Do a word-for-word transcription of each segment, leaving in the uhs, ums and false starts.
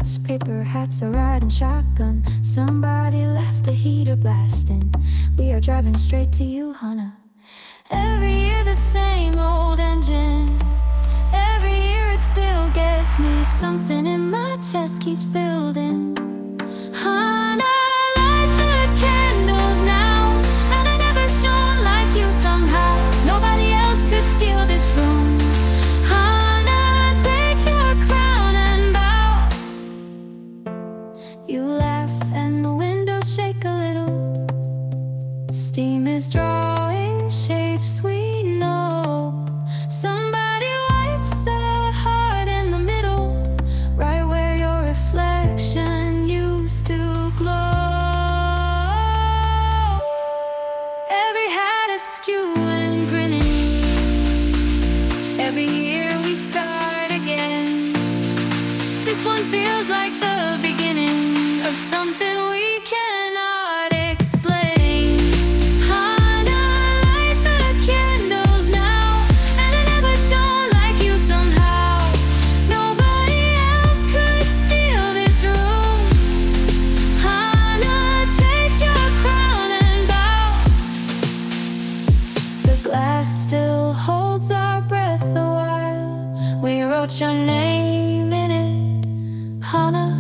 glass, paper hats are riding shotgun. Somebody left the heater blasting. We are driving straight to you, Hana. Every year the same old engine. Every year it still gets me. Something in my chest keeps building. Hana, light the candles now. And I never shone like you somehow. Nobody else could steal this room. Hana, take your crown and bow. You laugh and the windows shake a little. Steam is drawing shapes we know. Somebody wipes a heart in the middle, right where your reflection used to glow. Every hat askew and grinning. Every year we start again. This one feels like the beginning of something we cannot explain. Hana, light the candles now. And I never shone like you somehow. Nobody else could steal this room. Hana, take your crown and bow. The glass still holds our breath a while. We wrote your name in it, Hana.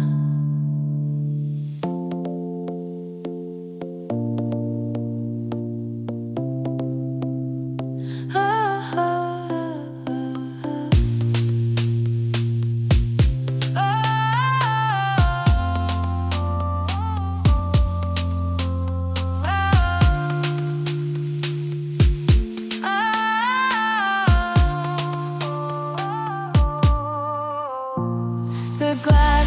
The glass